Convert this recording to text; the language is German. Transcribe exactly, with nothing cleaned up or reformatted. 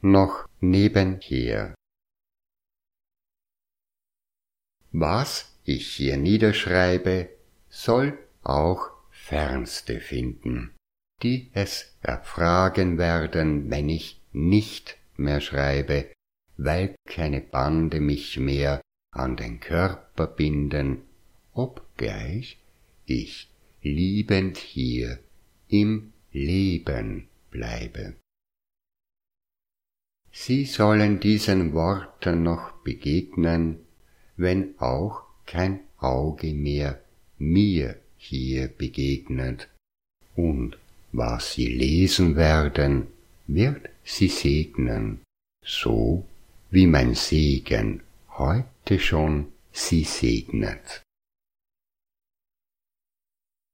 noch nebenher. Was ich hier niederschreibe, soll auch Fernste finden, die es erfragen werden, wenn ich nicht mehr schreibe, weil keine Bande mich mehr an den Körper binden, obgleich ich liebend hier im Leben bleibe. Sie sollen diesen Worten noch begegnen, wenn auch kein Auge mehr mir hier begegnet, und was sie lesen werden, wird sie segnen, so wie mein Segen heute schon sie segnet.